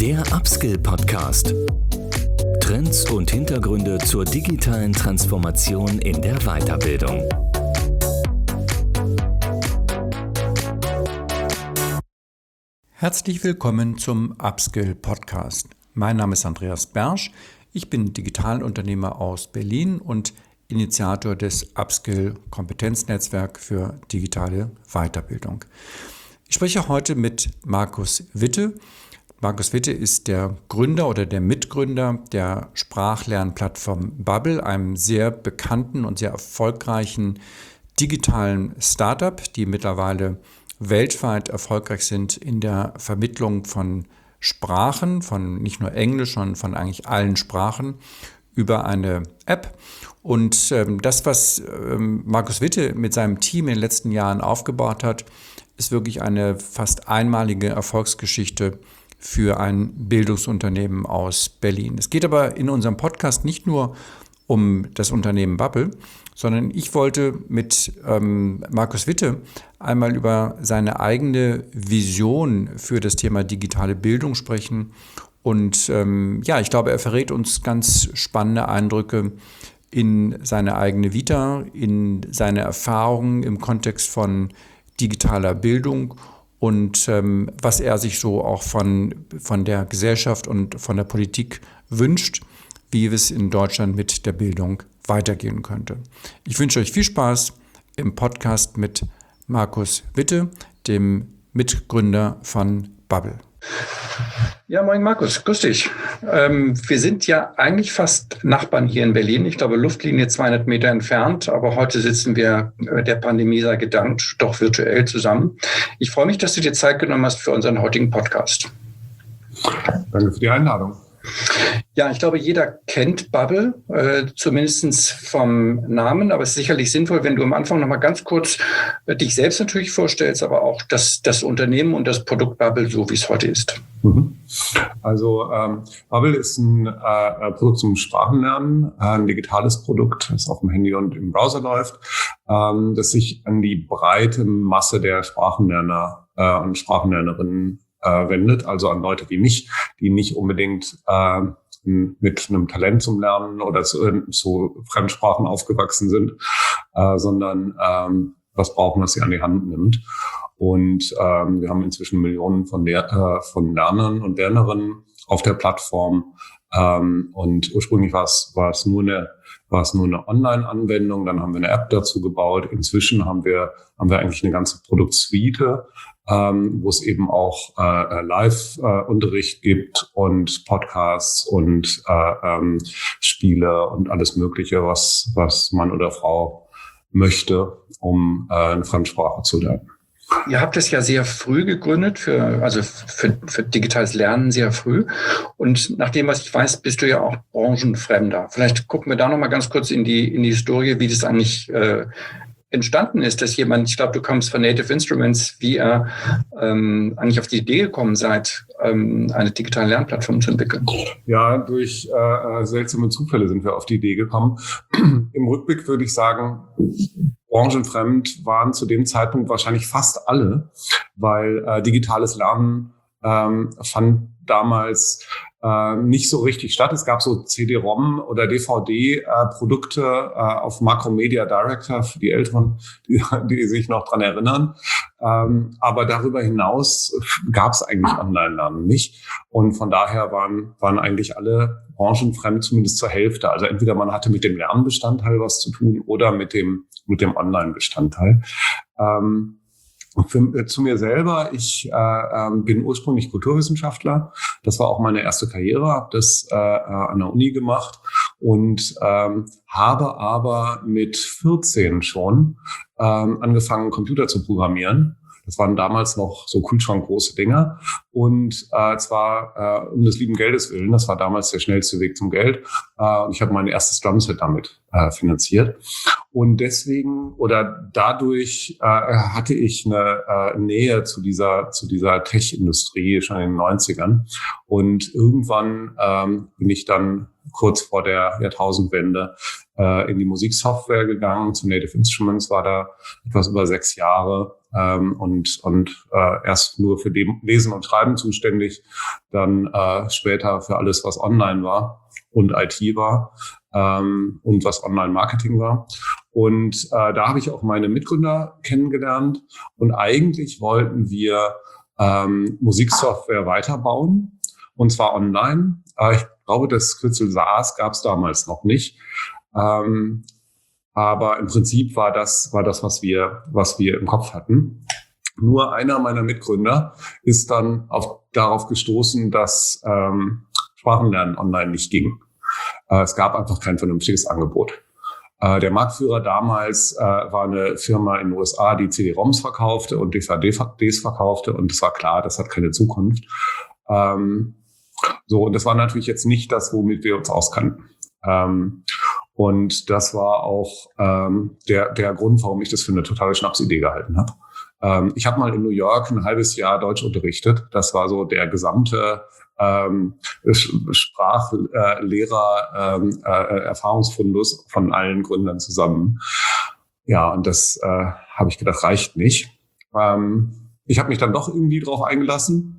Der Upskill-Podcast. Trends und Hintergründe zur digitalen Transformation in der Weiterbildung. Herzlich willkommen zum Upskill-Podcast. Mein Name ist Andreas Bersch. Ich bin Digitalunternehmer aus Berlin und Initiator des Upskill-Kompetenznetzwerk für digitale Weiterbildung. Ich spreche heute mit Markus Witte. Markus Witte ist der Gründer oder der Mitgründer der Sprachlernplattform Babbel, einem sehr bekannten und sehr erfolgreichen digitalen Startup, die mittlerweile weltweit erfolgreich sind in der Vermittlung von Sprachen, von nicht nur Englisch, sondern von eigentlich allen Sprachen über eine App. Und das, was Markus Witte mit seinem Team in den letzten Jahren aufgebaut hat, ist wirklich eine fast einmalige Erfolgsgeschichte für ein Bildungsunternehmen aus Berlin. Es geht aber in unserem Podcast nicht nur um das Unternehmen Babbel, sondern ich wollte mit Markus Witte einmal über seine eigene Vision für das Thema digitale Bildung sprechen. Und ich glaube, er verrät uns ganz spannende Eindrücke in seine eigene Vita, in seine Erfahrungen im Kontext von digitaler Bildung und was er sich so auch von der Gesellschaft und von der Politik wünscht, wie es in Deutschland mit der Bildung weitergehen könnte. Ich wünsche euch viel Spaß im Podcast mit Markus Witte, dem Mitgründer von Babbel. Ja, moin Markus, grüß dich. Wir sind ja eigentlich fast Nachbarn hier in Berlin. Ich glaube, Luftlinie 200 Meter entfernt. Aber heute sitzen wir der Pandemie sei gedankt doch virtuell zusammen. Ich freue mich, dass du dir Zeit genommen hast für unseren heutigen Podcast. Danke für die Einladung. Ja, ich glaube, jeder kennt Babbel, zumindest vom Namen, aber es ist sicherlich sinnvoll, wenn du am Anfang noch mal ganz kurz dich selbst natürlich vorstellst, aber auch das Unternehmen und das Produkt Babbel, so wie es heute ist. Also Babbel ist ein Produkt zum Sprachenlernen, ein digitales Produkt, das auf dem Handy und im Browser läuft, das sich an die breite Masse der Sprachenlerner und Sprachenlernerinnen wendet, also an Leute wie mich, die nicht unbedingt mit einem Talent zum Lernen oder zu Fremdsprachen aufgewachsen sind, sondern was brauchen, was sie an die Hand nimmt. Und wir haben inzwischen Millionen von Lernern und Lernerinnen auf der Plattform. Und ursprünglich war es nur eine Online-Anwendung, dann haben wir eine App dazu gebaut. Inzwischen haben wir eigentlich eine ganze Produktsuite, wo es eben auch Live-Unterricht gibt und Podcasts und Spiele und alles Mögliche, was Mann oder Frau möchte, um eine Fremdsprache zu lernen. Ihr habt es ja sehr früh gegründet, für digitales Lernen sehr früh. Und nach dem, was ich weiß, bist du ja auch branchenfremder. Vielleicht gucken wir da noch mal ganz kurz in die Historie, wie das eigentlich entstanden ist, dass jemand, ich glaube, du kommst von Native Instruments, wie ihr eigentlich auf die Idee gekommen seid, eine digitale Lernplattform zu entwickeln. Ja, durch seltsame Zufälle sind wir auf die Idee gekommen. Im Rückblick würde ich sagen, branchenfremd waren zu dem Zeitpunkt wahrscheinlich fast alle, weil digitales Lernen fand damals nicht so richtig statt. Es gab so CD-ROM oder DVD-Produkte auf Macromedia Director für die Älteren, die sich noch dran erinnern. Aber darüber hinaus gab es eigentlich Online-Lernen nicht. Und von daher waren eigentlich alle branchenfremd, zumindest zur Hälfte. Also entweder man hatte mit dem Lernbestandteil was zu tun oder mit dem Online-Bestandteil. Zu mir selber, ich bin ursprünglich Kulturwissenschaftler. Das war auch meine erste Karriere, habe das an der Uni gemacht und habe aber mit 14 schon angefangen, Computer zu programmieren. Das waren damals noch so kühlschrankgroße Dinger. Und zwar um des lieben Geldes willen. Das war damals der schnellste Weg zum Geld. Und ich habe mein erstes Drumset damit finanziert. Und deswegen oder dadurch hatte ich eine Nähe zu dieser Tech-Industrie schon in den 90ern. Und irgendwann bin ich dann kurz vor der Jahrtausendwende in die Musiksoftware gegangen. Zu Native Instruments war da etwas über 6 Jahre und erst nur für Lesen und Schreiben zuständig, dann später für alles, was online war und IT war und was Online-Marketing war. Und da habe ich auch meine Mitgründer kennengelernt. Und eigentlich wollten wir Musiksoftware weiterbauen, und zwar online. Ich glaube, das Kürzel SaaS gab es damals noch nicht. Aber im Prinzip war das, was wir im Kopf hatten. Nur einer meiner Mitgründer ist dann darauf gestoßen, dass Sprachenlernen online nicht ging. Es gab einfach kein vernünftiges Angebot. Der Marktführer damals war eine Firma in den USA, die CD-ROMs verkaufte und DVDs verkaufte. Und es war klar, das hat keine Zukunft. Und das war natürlich jetzt nicht das, womit wir uns auskannten. Und das war auch der Grund, warum ich das für eine totale Schnapsidee gehalten habe. Ich habe mal in New York ein halbes Jahr Deutsch unterrichtet. Das war so der gesamte Sprachlehrer Erfahrungsfundus von allen Gründern zusammen. Ja, und das habe ich gedacht, reicht nicht. Ich habe mich dann doch irgendwie drauf eingelassen.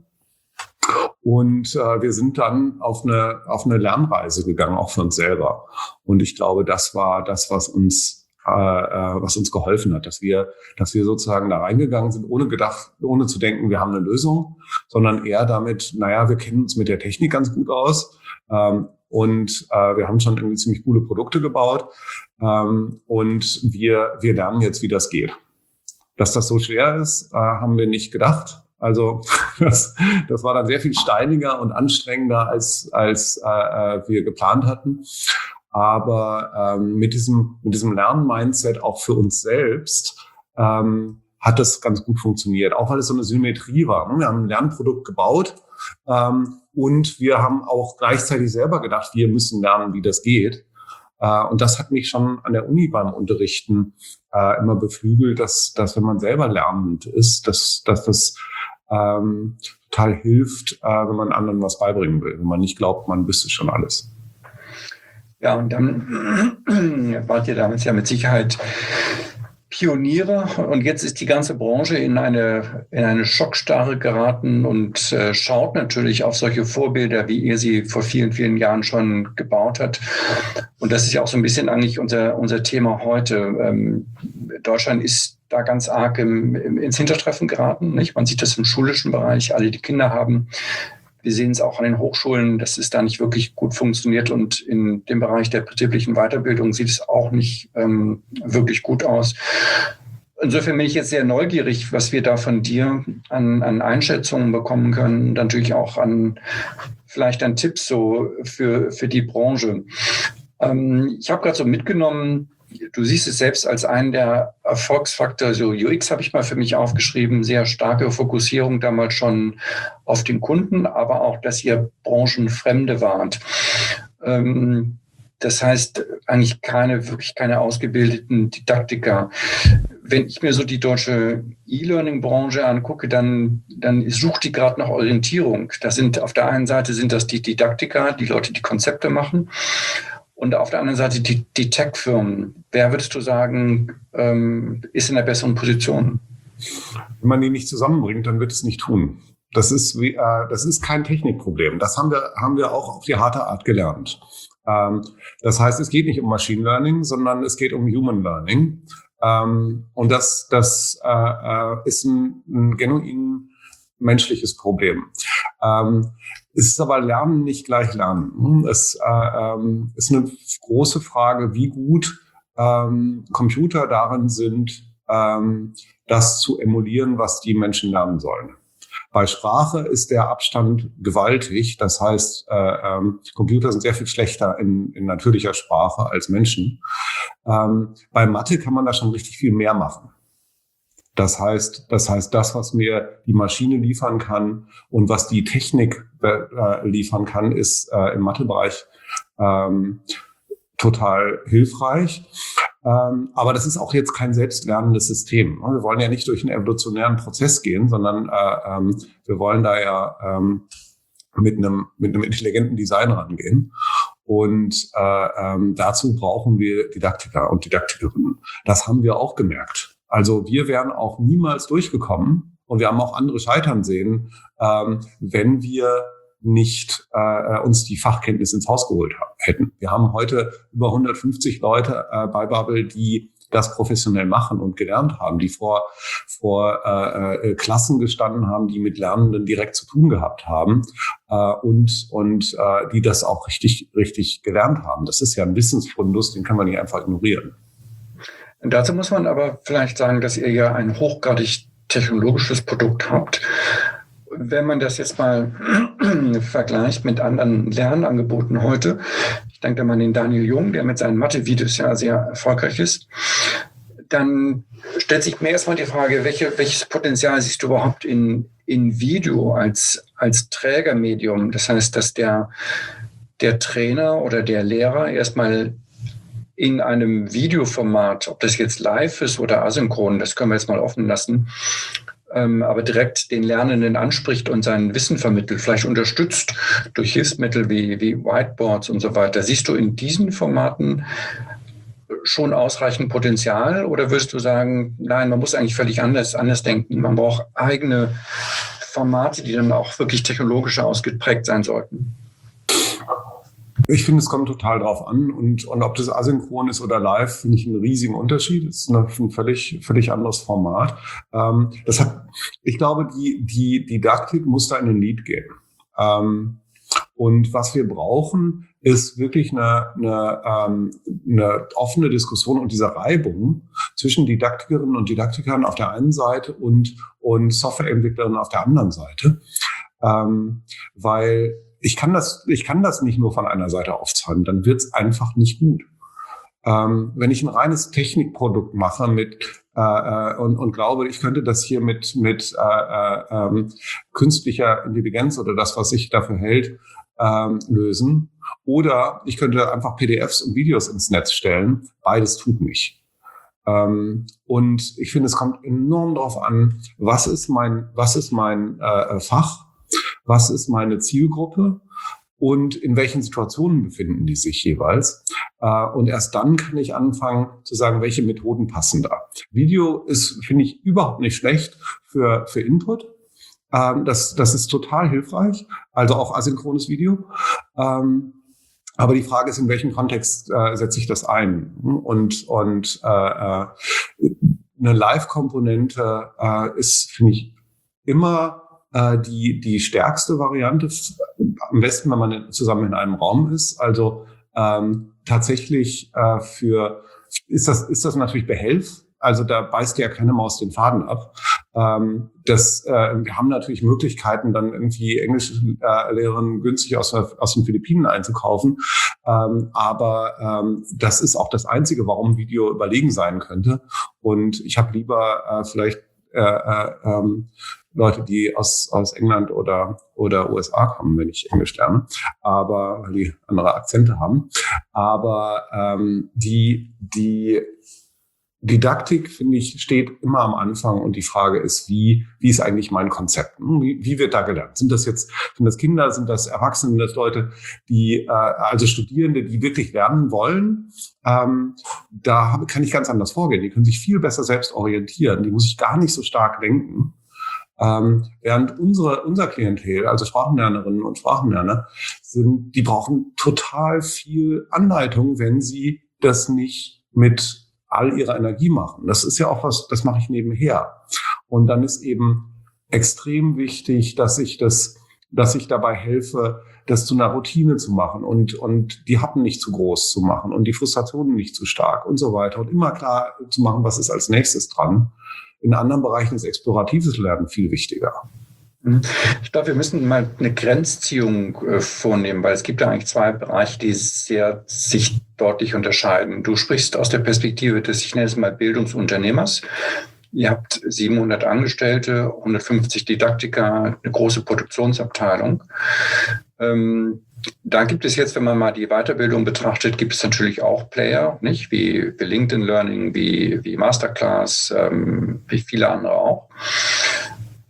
Und wir sind dann auf eine Lernreise gegangen, auch für uns selber. Und ich glaube, das war das, was uns geholfen hat, dass wir sozusagen da reingegangen sind, ohne zu denken, wir haben eine Lösung, sondern eher damit, wir kennen uns mit der Technik ganz gut aus und wir haben schon irgendwie ziemlich coole Produkte gebaut und wir lernen jetzt, wie das geht. Dass das so schwer ist, haben wir nicht gedacht. Also das war dann sehr viel steiniger und anstrengender, als wir geplant hatten. Aber mit diesem Lern-Mindset auch für uns selbst hat das ganz gut funktioniert. Auch weil es so eine Symmetrie war. Wir haben ein Lernprodukt gebaut und wir haben auch gleichzeitig selber gedacht, wir müssen lernen, wie das geht. Und das hat mich schon an der Uni beim Unterrichten immer beflügelt, dass wenn man selber lernend ist, dass das total hilft, wenn man anderen was beibringen will, wenn man nicht glaubt, man wüsste schon alles. Ja, und dann wart ihr damals ja mit Sicherheit Pioniere und jetzt ist die ganze Branche in eine Schockstarre geraten und schaut natürlich auf solche Vorbilder, wie ihr sie vor vielen, vielen Jahren schon gebaut habt. Und das ist ja auch so ein bisschen eigentlich unser Thema heute. Deutschland ist da ganz arg ins Hintertreffen geraten, nicht? Man sieht das im schulischen Bereich, alle, die Kinder haben. Wir sehen es auch an den Hochschulen, dass es da nicht wirklich gut funktioniert. Und in dem Bereich der betrieblichen Weiterbildung sieht es auch nicht wirklich gut aus. Insofern bin ich jetzt sehr neugierig, was wir da von dir an Einschätzungen bekommen können. Und natürlich auch vielleicht an Tipps so für die Branche. Ich habe gerade so mitgenommen, du siehst es selbst als einen der Erfolgsfaktoren, so UX habe ich mal für mich aufgeschrieben, sehr starke Fokussierung damals schon auf den Kunden, aber auch, dass ihr Branchenfremde wart. Das heißt eigentlich wirklich keine ausgebildeten Didaktiker. Wenn ich mir so die deutsche E-Learning-Branche angucke, dann sucht die gerade nach Orientierung. Auf der einen Seite sind das die Didaktiker, die Leute, die Konzepte machen. Und auf der anderen Seite die Tech-Firmen. Wer würdest du sagen, ist in der besseren Position? Wenn man die nicht zusammenbringt, dann wird es nicht tun. Das ist kein Technikproblem. Das haben wir auch auf die harte Art gelernt. Das heißt, es geht nicht um Machine Learning, sondern es geht um Human Learning. Und das ist ein genuin menschliches Problem. Es ist aber Lernen nicht gleich Lernen. Es ist eine große Frage, wie gut Computer darin sind, das zu emulieren, was die Menschen lernen sollen. Bei Sprache ist der Abstand gewaltig. Das heißt, Computer sind sehr viel schlechter in natürlicher Sprache als Menschen. Bei Mathe kann man da schon richtig viel mehr machen. Das heißt, das, was mir die Maschine liefern kann und was die Technik liefern kann, ist im Mathebereich total hilfreich. Aber das ist auch jetzt kein selbstlernendes System. Wir wollen ja nicht durch einen evolutionären Prozess gehen, sondern wir wollen da ja mit einem intelligenten Design rangehen. Und dazu brauchen wir Didaktiker und Didaktikerinnen. Das haben wir auch gemerkt. Also wir wären auch niemals durchgekommen und wir haben auch andere scheitern sehen, wenn wir nicht uns die Fachkenntnis ins Haus geholt hätten. Wir haben heute über 150 Leute bei Bubble, die das professionell machen und gelernt haben, die vor Klassen gestanden haben, die mit Lernenden direkt zu tun gehabt haben und die das auch richtig gelernt haben. Das ist ja ein Wissensfundus, den kann man nicht einfach ignorieren. Dazu muss man aber vielleicht sagen, dass ihr ja ein hochgradig technologisches Produkt habt. Wenn man das jetzt mal vergleicht mit anderen Lernangeboten heute, ich denke da mal an den Daniel Jung, der mit seinen Mathe-Videos ja sehr erfolgreich ist, dann stellt sich mir erstmal die Frage, welches Potenzial siehst du überhaupt in Video als Trägermedium? Das heißt, dass der Trainer oder der Lehrer erstmal in einem Videoformat, ob das jetzt live ist oder asynchron, das können wir jetzt mal offen lassen, aber direkt den Lernenden anspricht und sein Wissen vermittelt, vielleicht unterstützt durch Hilfsmittel wie Whiteboards und so weiter. Siehst du in diesen Formaten schon ausreichend Potenzial oder würdest du sagen, nein, man muss eigentlich völlig anders denken, man braucht eigene Formate, die dann auch wirklich technologisch ausgeprägt sein sollten? Ich finde, es kommt total drauf an und ob das asynchron ist oder live, finde ich einen riesigen Unterschied. Das ist ein völlig anderes Format. Ich glaube, die Didaktik muss da in den Lead gehen. Und was wir brauchen, ist wirklich eine offene Diskussion und diese Reibung zwischen Didaktikerinnen und Didaktikern auf der einen Seite und Softwareentwicklerinnen auf der anderen Seite. Weil ich kann das nicht nur von einer Seite aufzeigen, dann wird es einfach nicht gut. Wenn ich ein reines Technikprodukt mache und glaube, ich könnte das hier mit künstlicher Intelligenz oder das, was sich dafür hält, lösen, oder ich könnte einfach PDFs und Videos ins Netz stellen, beides tut nicht. Und ich finde, es kommt enorm darauf an, was ist mein Fach, was ist meine Zielgruppe und in welchen Situationen befinden die sich jeweils. Und erst dann kann ich anfangen zu sagen, welche Methoden passen da. Video ist, finde ich, überhaupt nicht schlecht für Input. Das ist total hilfreich, also auch asynchrones Video. Aber die Frage ist, in welchem Kontext setze ich das ein? Und eine Live-Komponente ist, finde ich, immer die stärkste Variante, am besten, wenn man zusammen in einem Raum ist. Also tatsächlich ist das natürlich Behelf. Also da beißt ja keine Maus den Faden ab. Wir haben natürlich Möglichkeiten, dann irgendwie Englischlehrerinnen günstig aus den Philippinen einzukaufen. Aber das ist auch das Einzige, warum Video überlegen sein könnte. Und ich habe lieber vielleicht Leute, die aus England oder USA kommen, wenn ich Englisch lerne, aber weil die andere Akzente haben. Aber die Didaktik, finde ich, steht immer am Anfang und die Frage ist, wie ist eigentlich mein Konzept? Wie wird da gelernt? Sind das Kinder, sind das Erwachsene, sind das Leute, also Studierende, die wirklich lernen wollen? Da kann ich ganz anders vorgehen. Die können sich viel besser selbst orientieren. Die muss ich gar nicht so stark lenken. Während unser Klientel, also Sprachenlernerinnen und Sprachenlerner, die brauchen total viel Anleitung, wenn sie das nicht mit all ihrer Energie machen. Das ist ja auch was, das mache ich nebenher. Und dann ist eben extrem wichtig, dass ich dabei helfe, das zu einer Routine zu machen und die Happen nicht zu groß zu machen und die Frustrationen nicht zu stark und so weiter und immer klar zu machen, was ist als nächstes dran. In anderen Bereichen ist exploratives Lernen viel wichtiger. Ich glaube, wir müssen mal eine Grenzziehung vornehmen, weil es gibt ja eigentlich zwei Bereiche, die sich deutlich unterscheiden. Du sprichst aus der Perspektive des, ich nenne es mal, Bildungsunternehmers. Ihr habt 700 Angestellte, 150 Didaktiker, eine große Produktionsabteilung. Da gibt es jetzt, wenn man mal die Weiterbildung betrachtet, gibt es natürlich auch Player, nicht? Wie LinkedIn Learning, wie Masterclass, wie viele andere auch.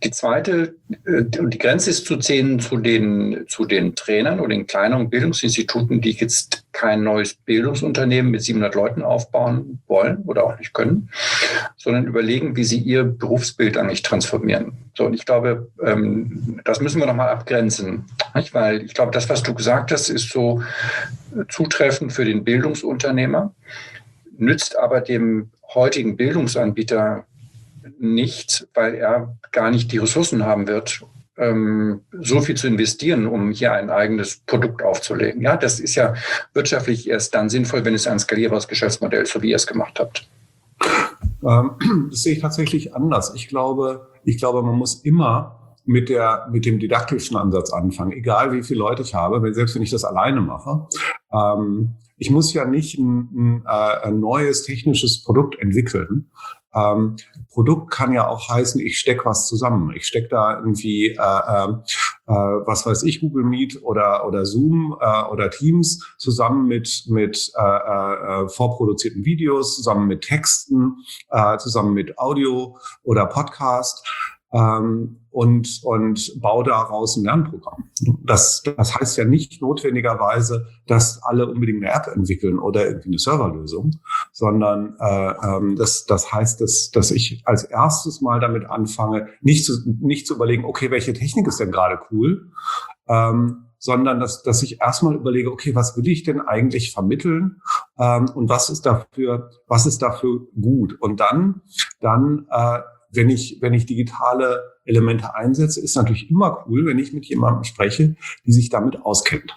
Die zweite, die Grenze ist zu ziehen zu den Trainern oder den kleineren Bildungsinstituten, die jetzt kein neues Bildungsunternehmen mit 700 Leuten aufbauen wollen oder auch nicht können, sondern überlegen, wie sie ihr Berufsbild eigentlich transformieren. So, und ich glaube, das müssen wir nochmal abgrenzen, nicht? Weil ich glaube, das, was du gesagt hast, ist so zutreffend für den Bildungsunternehmer, nützt aber dem heutigen Bildungsanbieter nicht, weil er gar nicht die Ressourcen haben wird, so viel zu investieren, um hier ein eigenes Produkt aufzulegen. Ja, das ist ja wirtschaftlich erst dann sinnvoll, wenn es ein skalierbares Geschäftsmodell ist, so wie ihr es gemacht habt. Das sehe ich tatsächlich anders. Ich glaube, man muss immer mit dem didaktischen Ansatz anfangen, egal wie viele Leute ich habe, selbst wenn ich das alleine mache. Ich muss ja nicht ein neues technisches Produkt entwickeln. Produkt kann ja auch heißen, ich stecke was zusammen. Ich stecke da irgendwie, was weiß ich, Google Meet oder Zoom oder Teams zusammen mit vorproduzierten Videos, zusammen mit Texten, zusammen mit Audio oder Podcast. Und baue daraus ein Lernprogramm. Das heißt ja nicht notwendigerweise, dass alle unbedingt eine App entwickeln oder irgendwie eine Serverlösung, sondern das heißt, dass ich als erstes mal damit anfange, nicht zu überlegen, okay, welche Technik ist denn gerade cool, sondern dass ich erstmal überlege, okay, was will ich denn eigentlich vermitteln und was ist dafür gut? Und dann wenn ich wenn ich digitale Elemente einsetze, ist natürlich immer cool, wenn ich mit jemandem spreche, die sich damit auskennt.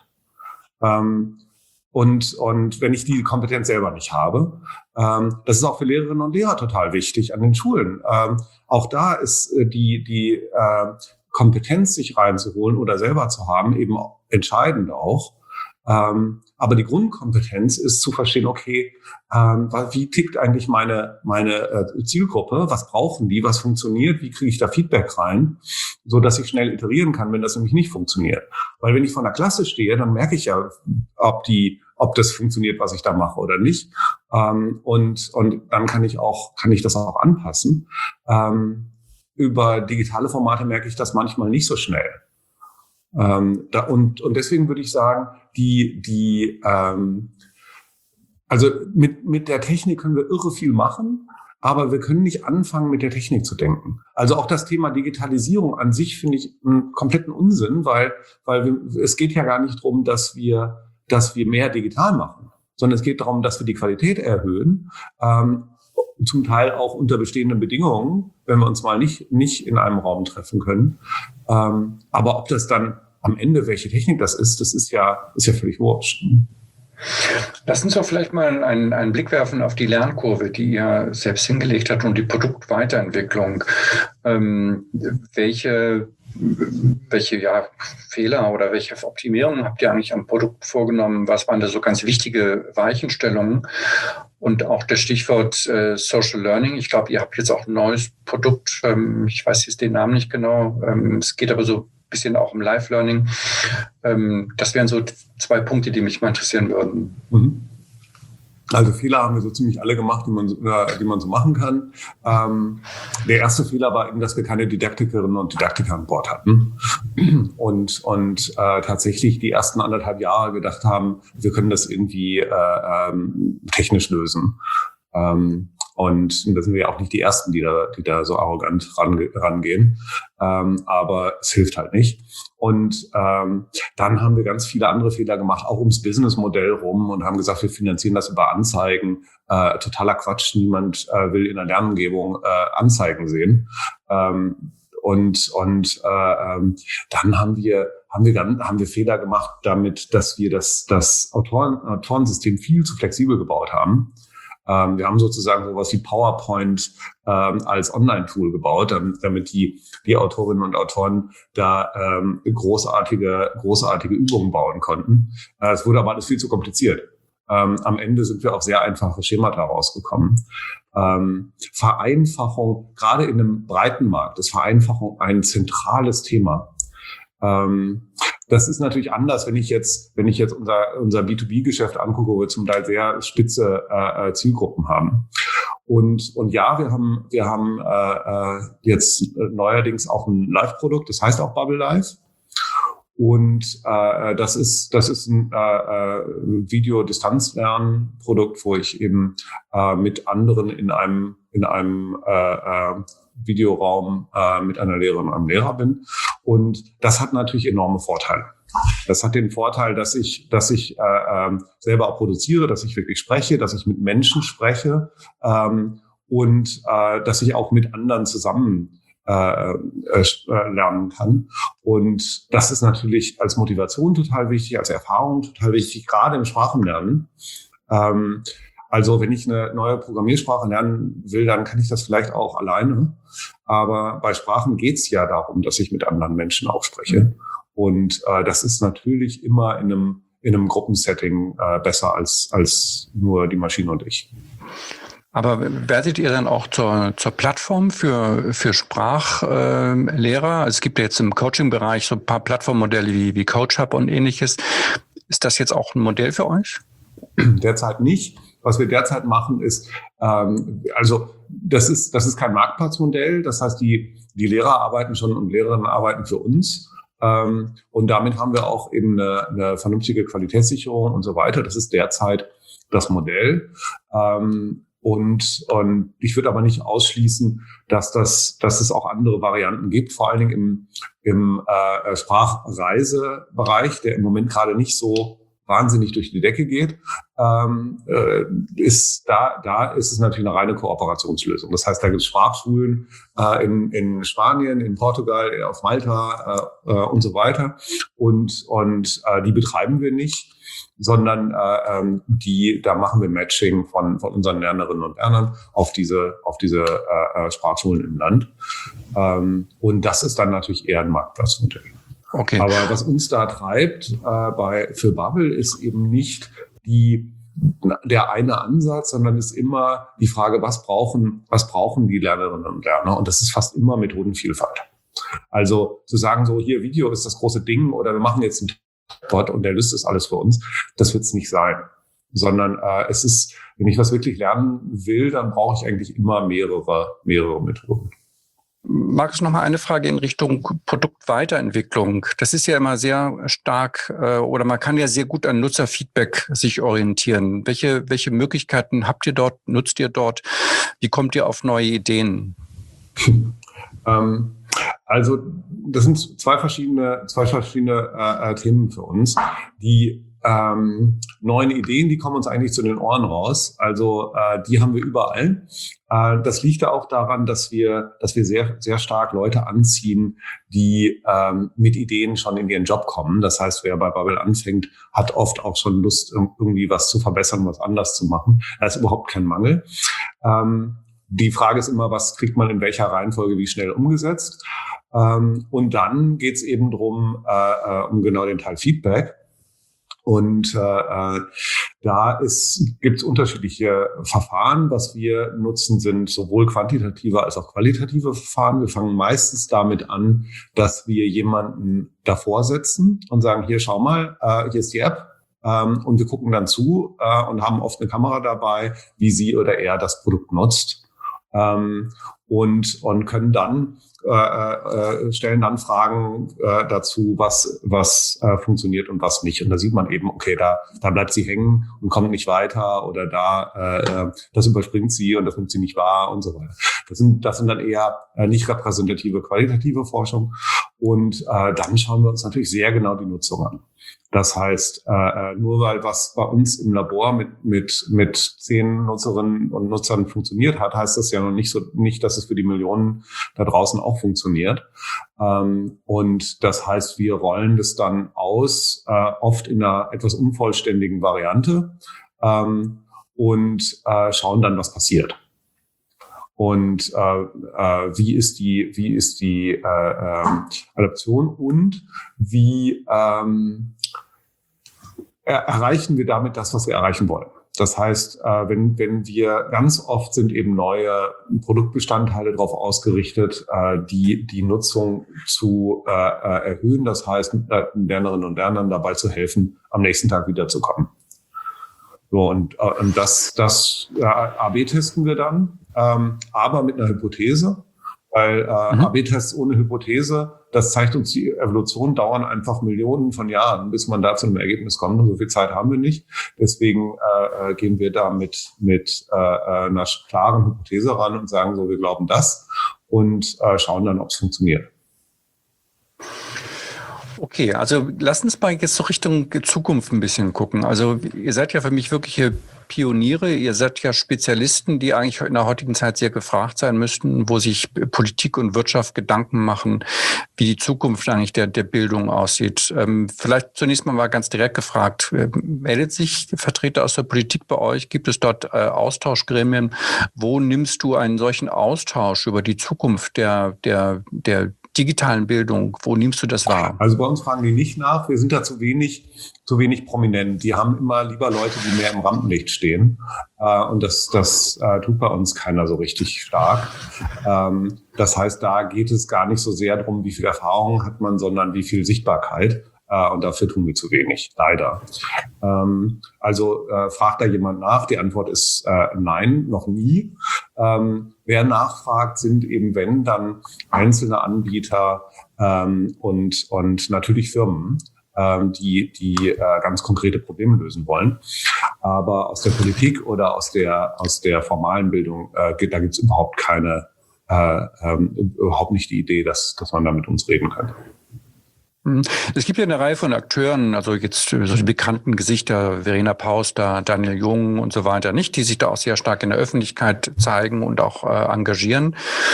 Und wenn ich die Kompetenz selber nicht habe, das ist auch für Lehrerinnen und Lehrer total wichtig an den Schulen. Auch da ist die Kompetenz, sich reinzuholen oder selber zu haben, eben entscheidend auch. Aber die Grundkompetenz ist zu verstehen, okay, wie tickt eigentlich meine Zielgruppe? Was brauchen die? Was funktioniert? Wie kriege ich da Feedback rein? So dass ich schnell iterieren kann, wenn das nämlich nicht funktioniert. Weil wenn ich vor einer Klasse stehe, dann merke ich ja, ob das funktioniert, was ich da mache oder nicht. Und dann kann ich das auch anpassen. Über digitale Formate merke ich das manchmal nicht so schnell. Und deswegen würde ich sagen, also mit der Technik können wir irre viel machen, aber wir können nicht anfangen, mit der Technik zu denken. Also auch das Thema Digitalisierung an sich finde ich einen kompletten Unsinn, weil es geht ja gar nicht darum, dass wir mehr digital machen, sondern es geht darum, dass wir die Qualität erhöhen, zum Teil auch unter bestehenden Bedingungen, wenn wir uns mal nicht in einem Raum treffen können. Aber ob das dann am Ende, welche Technik das ist ja völlig wurscht. Lass uns doch vielleicht mal einen Blick werfen auf die Lernkurve, die ihr selbst hingelegt habt und die Produktweiterentwicklung. Welche Fehler oder welche Optimierungen habt ihr eigentlich am Produkt vorgenommen? Was waren da so ganz wichtige Weichenstellungen? Und auch das Stichwort Social Learning. Ich glaube, ihr habt jetzt auch ein neues Produkt. Ich weiß jetzt den Namen nicht genau. Es geht aber so ein bisschen auch um Live-Learning. Das wären so 2 Punkte, die mich mal interessieren würden. Mhm. Also Fehler haben wir so ziemlich alle gemacht, die man so machen kann. Der erste Fehler war eben, dass wir keine Didaktikerinnen und Didaktiker an Bord hatten und tatsächlich die ersten 1,5 Jahre gedacht haben, wir können das irgendwie technisch lösen. Und da sind wir ja auch nicht die Ersten, die da so arrogant rangehen. Aber es hilft halt nicht. Und dann haben wir ganz viele andere Fehler gemacht, auch ums Businessmodell rum und haben gesagt, wir finanzieren das über Anzeigen. Totaler Quatsch. Niemand will in der Lernumgebung Anzeigen sehen. Dann haben wir Fehler gemacht damit, dass wir das Autorensystem viel zu flexibel gebaut haben. Wir haben sozusagen sowas wie PowerPoint als Online-Tool gebaut, damit die Autorinnen und Autoren da großartige Übungen bauen konnten. Es wurde aber alles viel zu kompliziert. Am Ende sind wir auf sehr einfache Schemata rausgekommen. Vereinfachung, gerade in einem breiten Markt, ist Vereinfachung ein zentrales Thema. Das ist natürlich anders, wenn ich jetzt unser B2B-Geschäft angucke, wo wir zum Teil sehr spitze Zielgruppen haben. Und ja, wir haben jetzt neuerdings auch ein Live-Produkt, das heißt auch Bubble Live. Und das ist ein Videodistanzlernprodukt, wo ich eben mit anderen in einem Videoraum mit einer Lehrerin und einem Lehrer bin. Und das hat natürlich enorme Vorteile. Das hat den Vorteil, dass ich selber auch produziere, dass ich wirklich spreche, dass ich mit Menschen spreche und dass ich auch mit anderen zusammen lernen kann. Und das ist natürlich als Motivation total wichtig, als Erfahrung total wichtig, gerade im Sprachenlernen. Also wenn ich eine neue Programmiersprache lernen will, dann kann ich das vielleicht auch alleine. Aber bei Sprachen geht es ja darum, dass ich mit anderen Menschen auch spreche. Und das ist natürlich immer in einem Gruppensetting besser als nur die Maschine und ich. Aber werdet ihr dann auch zur Plattform für Sprachlehrer? Also es gibt ja jetzt im Coaching-Bereich so ein paar Plattformmodelle wie CoachHub und ähnliches. Ist das jetzt auch ein Modell für euch? Derzeit nicht. Was wir derzeit machen ist, also das ist kein Marktplatzmodell. Das heißt, die Lehrer arbeiten schon und Lehrerinnen arbeiten für uns. Und damit haben wir auch eben eine vernünftige Qualitätssicherung und so weiter. Das ist derzeit das Modell. Und ich würde aber nicht ausschließen, dass es auch andere Varianten gibt, vor allen Dingen im Sprachreisebereich, der im Moment gerade nicht so wahnsinnig durch die Decke geht, ist es natürlich eine reine Kooperationslösung. Das heißt, da gibt es Sprachschulen in Spanien, in Portugal, auf Malta und so weiter. Und die betreiben wir nicht, sondern da machen wir Matching von unseren Lernerinnen und Lernern auf diese Sprachschulen im Land. Und das ist dann natürlich eher ein Marktplatzmodell. Okay. Aber was uns da treibt für Bubble ist eben nicht der eine Ansatz, sondern ist immer die Frage, was brauchen die Lernerinnen und Lerner? Und das ist fast immer Methodenvielfalt. Also zu sagen, so hier Video ist das große Ding oder wir machen jetzt einen Bot und der löst das alles für uns, das wird es nicht sein. Sondern es ist, wenn ich was wirklich lernen will, dann brauche ich eigentlich immer mehrere Methoden. Markus, noch mal eine Frage in Richtung Produktweiterentwicklung. Das ist ja immer sehr stark oder man kann ja sehr gut an Nutzerfeedback sich orientieren. Welche Möglichkeiten habt ihr dort, nutzt ihr dort? Wie kommt ihr auf neue Ideen? Also das sind zwei verschiedene Themen für uns. Die neuen Ideen, die kommen uns eigentlich zu den Ohren raus. Also die haben wir überall. Das liegt ja auch daran, dass wir sehr, sehr stark Leute anziehen, die mit Ideen schon in ihren Job kommen. Das heißt, wer bei Bubble anfängt, hat oft auch schon Lust, irgendwie was zu verbessern, was anders zu machen. Da ist überhaupt kein Mangel. Die Frage ist immer, was kriegt man in welcher Reihenfolge wie schnell umgesetzt? Und dann geht es eben drum, um genau den Teil Feedback. Und da gibt es unterschiedliche Verfahren. Was wir nutzen, sind sowohl quantitative als auch qualitative Verfahren. Wir fangen meistens damit an, dass wir jemanden davor setzen und sagen, hier, schau mal, hier ist die App. Und wir gucken dann zu und haben oft eine Kamera dabei, wie sie oder er das Produkt nutzt. Und können dann stellen dann Fragen dazu, was funktioniert und was nicht. Und da sieht man eben, okay, da bleibt sie hängen und kommt nicht weiter oder das überspringt sie und das nimmt sie nicht wahr und so weiter. Das sind dann eher nicht repräsentative, qualitative Forschung. Und dann schauen wir uns natürlich sehr genau die Nutzung an. Das heißt, nur weil was bei uns im Labor mit 10 Nutzerinnen und Nutzern funktioniert hat, heißt das ja noch nicht, dass es für die Millionen da draußen auch funktioniert. Und das heißt, wir rollen das dann aus, oft in einer etwas unvollständigen Variante, und schauen dann, was passiert. Und wie ist die Adaption und wie erreichen wir damit das, was wir erreichen wollen. Das heißt, wenn wir ganz oft sind eben neue Produktbestandteile darauf ausgerichtet, die Nutzung zu erhöhen. Das heißt, Lernerinnen und Lernern dabei zu helfen, am nächsten Tag wiederzukommen. So, und das AB testen wir dann, aber mit einer Hypothese, weil AB-Tests ohne Hypothese, das zeigt uns, die Evolution dauern einfach Millionen von Jahren, bis man da zu einem Ergebnis kommt. Und so viel Zeit haben wir nicht. Deswegen gehen wir da mit einer klaren Hypothese ran und sagen so, wir glauben das und schauen dann, ob es funktioniert. Okay, also lass uns mal jetzt so Richtung Zukunft ein bisschen gucken. Also ihr seid ja für mich wirkliche Pioniere, ihr seid ja Spezialisten, die eigentlich in der heutigen Zeit sehr gefragt sein müssten, wo sich Politik und Wirtschaft Gedanken machen, wie die Zukunft eigentlich der Bildung aussieht. Vielleicht zunächst mal ganz direkt gefragt, meldet sich Vertreter aus der Politik bei euch? Gibt es dort Austauschgremien? Wo nimmst du einen solchen Austausch über die Zukunft der digitalen Bildung, wo nimmst du das wahr? Also bei uns fragen die nicht nach. Wir sind da zu wenig prominent. Die haben immer lieber Leute, die mehr im Rampenlicht stehen. Und das tut bei uns keiner so richtig stark. Das heißt, da geht es gar nicht so sehr darum, wie viel Erfahrung hat man, sondern wie viel Sichtbarkeit. Und dafür tun wir zu wenig, leider. Also fragt da jemand nach? Die Antwort ist nein, noch nie. Wer nachfragt, sind eben, wenn, dann einzelne Anbieter und natürlich Firmen, die ganz konkrete Probleme lösen wollen. Aber aus der Politik oder aus der formalen Bildung, da gibt's überhaupt überhaupt nicht die Idee, dass man da mit uns reden kann. Es gibt ja eine Reihe von Akteuren, also jetzt so die bekannten Gesichter, Verena Pauster, Daniel Jung und so weiter, nicht, die sich da auch sehr stark in der Öffentlichkeit zeigen und auch engagieren.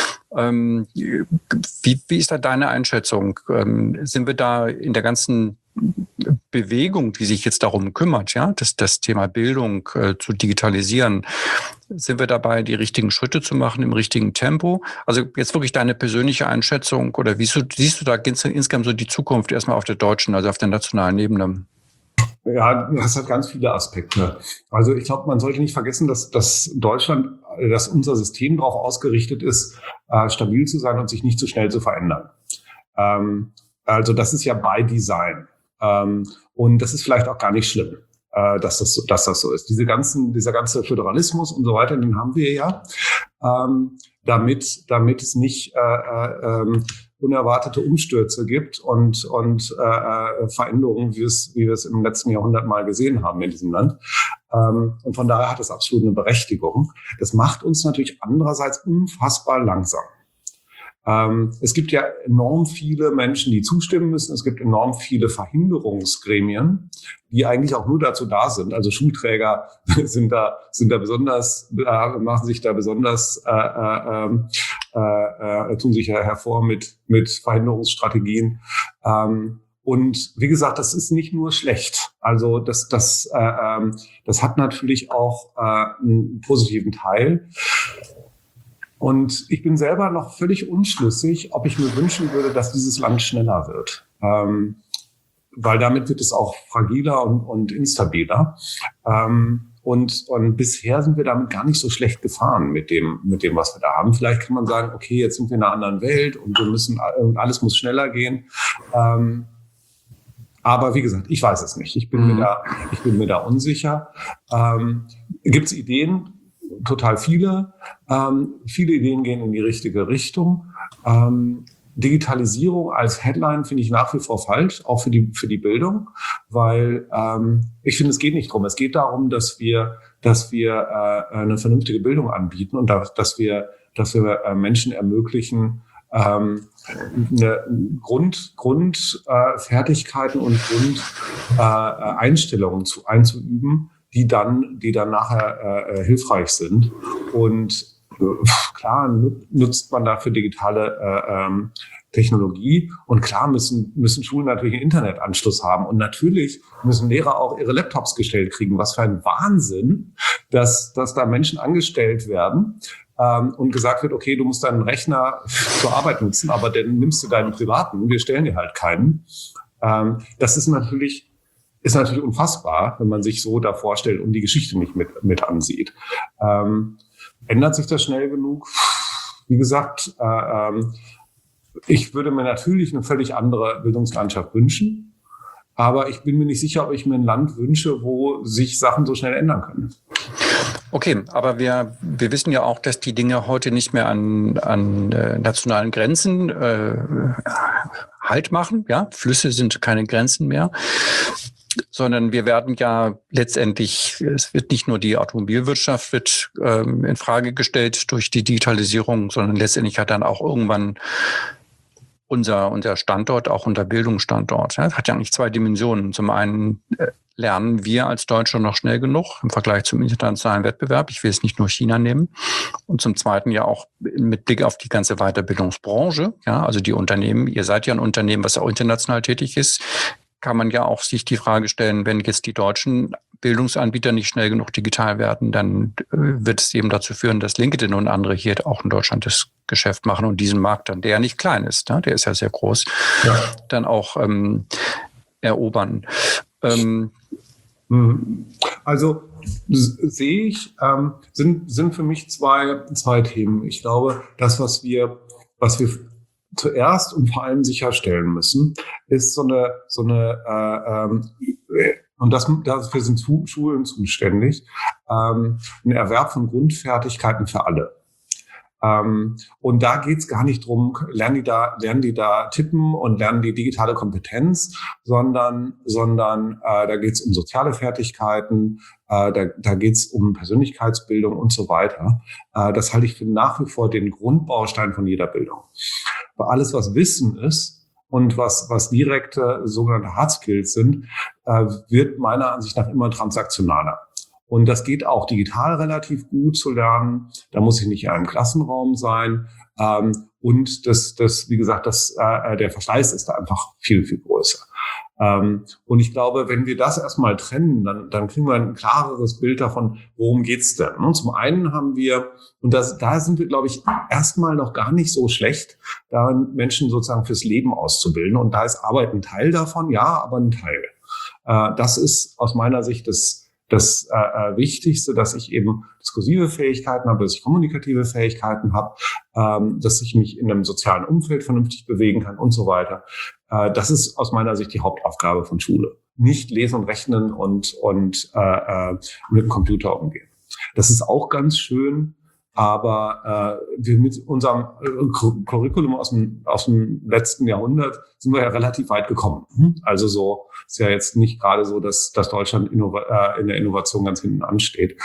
Wie ist da deine Einschätzung? Sind wir da in der ganzen Bewegung, die sich jetzt darum kümmert, ja, das Thema Bildung zu digitalisieren, sind wir dabei, die richtigen Schritte zu machen im richtigen Tempo? Also jetzt wirklich deine persönliche Einschätzung oder siehst du da insgesamt so die Zukunft erstmal auf der deutschen, also auf der nationalen Ebene? Ja, das hat ganz viele Aspekte. Also ich glaube, man sollte nicht vergessen, dass Deutschland, dass unser System darauf ausgerichtet ist, stabil zu sein und sich nicht zu schnell zu verändern. Also das ist ja by Design. Und das ist vielleicht auch gar nicht schlimm, dass das so ist. Dieser ganze Föderalismus und so weiter, den haben wir ja, damit es nicht unerwartete Umstürze gibt und Veränderungen, wie wir es im letzten Jahrhundert mal gesehen haben in diesem Land. Und von daher hat es absolut eine Berechtigung. Das macht uns natürlich andererseits unfassbar langsam. Es gibt ja enorm viele Menschen, die zustimmen müssen. Es gibt enorm viele Verhinderungsgremien, die eigentlich auch nur dazu da sind. Also Schulträger sind da besonders, machen sich da besonders, tun sich ja hervor mit Verhinderungsstrategien. Und wie gesagt, das ist nicht nur schlecht. Also das hat natürlich auch einen positiven Teil. Und ich bin selber noch völlig unschlüssig, ob ich mir wünschen würde, dass dieses Land schneller wird. Weil damit wird es auch fragiler und instabiler. Und bisher sind wir damit gar nicht so schlecht gefahren mit dem, was wir da haben. Vielleicht kann man sagen, okay, jetzt sind wir in einer anderen Welt und alles muss schneller gehen. Aber wie gesagt, ich weiß es nicht. Ich bin mir da unsicher. Gibt es Ideen? Total viele. Viele Ideen gehen in die richtige Richtung. Digitalisierung als Headline finde ich nach wie vor falsch, auch für die Bildung, weil ich finde, es geht nicht drum. Es geht darum, dass wir eine vernünftige Bildung anbieten und dass wir Menschen ermöglichen, Grundfertigkeiten und Einstellungen einzuüben, die dann nachher hilfreich sind. Und klar nutzt man dafür digitale Technologie. Und klar müssen Schulen natürlich einen Internetanschluss haben. Und natürlich müssen Lehrer auch ihre Laptops gestellt kriegen. Was für ein Wahnsinn, dass da Menschen angestellt werden und gesagt wird, okay, du musst deinen Rechner zur Arbeit nutzen, aber dann nimmst du deinen privaten. Wir stellen dir halt keinen. Das ist natürlich unfassbar, wenn man sich so da vorstellt und die Geschichte nicht mit ansieht. Ändert sich das schnell genug? Wie gesagt, ich würde mir natürlich eine völlig andere Bildungslandschaft wünschen. Aber ich bin mir nicht sicher, ob ich mir ein Land wünsche, wo sich Sachen so schnell ändern können. Okay, aber wir wissen ja auch, dass die Dinge heute nicht mehr an nationalen Grenzen Halt machen. Ja, Flüsse sind keine Grenzen mehr, sondern wir werden ja letztendlich, es wird nicht nur die Automobilwirtschaft wird in Frage gestellt durch die Digitalisierung, sondern letztendlich hat dann auch irgendwann unser Standort, auch unser Bildungsstandort, ja, hat ja eigentlich zwei Dimensionen. Zum einen lernen wir als Deutsche noch schnell genug im Vergleich zum internationalen Wettbewerb. Ich will es nicht nur China nehmen. Und zum Zweiten ja auch mit Blick auf die ganze Weiterbildungsbranche. Ja, also die Unternehmen, ihr seid ja ein Unternehmen, was auch international tätig ist, kann man ja auch sich die Frage stellen, wenn jetzt die deutschen Bildungsanbieter nicht schnell genug digital werden, dann wird es eben dazu führen, dass LinkedIn und andere hier auch in Deutschland das Geschäft machen und diesen Markt dann, der ja nicht klein ist, ne? Der ist ja sehr groß, dann auch erobern. Also sehe ich, sind für mich zwei Themen. Ich glaube, das, was wir zuerst und vor allem sicherstellen müssen, ist so eine und dafür sind Schulen zuständig, ein Erwerb von Grundfertigkeiten für alle. Und da geht's gar nicht drum, lernen die da tippen und lernen die digitale Kompetenz, sondern da geht's um soziale Fertigkeiten, da geht's um Persönlichkeitsbildung und so weiter. Das halte ich für nach wie vor den Grundbaustein von jeder Bildung. Aber alles, was Wissen ist und was direkte sogenannte Hard Skills sind, wird meiner Ansicht nach immer transaktionaler. Und das geht auch digital relativ gut zu lernen. Da muss ich nicht in einem Klassenraum sein. Und wie gesagt, der Verschleiß ist da einfach viel, viel größer. Und ich glaube, wenn wir das erstmal trennen, dann kriegen wir ein klareres Bild davon, worum geht's denn. Und zum einen haben wir, und da sind wir, glaube ich, erstmal noch gar nicht so schlecht, da Menschen sozusagen fürs Leben auszubilden. Und da ist Arbeit ein Teil davon, ja, aber ein Teil. Das ist aus meiner Sicht das Wichtigste, dass ich eben diskursive Fähigkeiten habe, dass ich kommunikative Fähigkeiten habe, dass ich mich in einem sozialen Umfeld vernünftig bewegen kann und so weiter. Das ist aus meiner Sicht die Hauptaufgabe von Schule. Nicht lesen und rechnen und mit dem Computer umgehen. Das ist auch ganz schön, aber wir mit unserem Curriculum aus dem letzten Jahrhundert sind wir ja relativ weit gekommen. Also so ist ja jetzt nicht gerade so, dass Deutschland in der Innovation ganz hinten ansteht.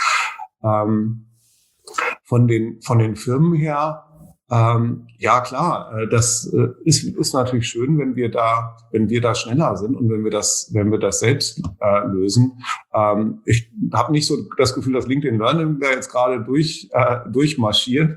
Von den Firmen her, ja klar, das ist natürlich schön, wenn wir da schneller sind und wenn wir das selbst lösen. Ich habe nicht so das Gefühl, dass LinkedIn Learning da jetzt gerade durchmarschiert.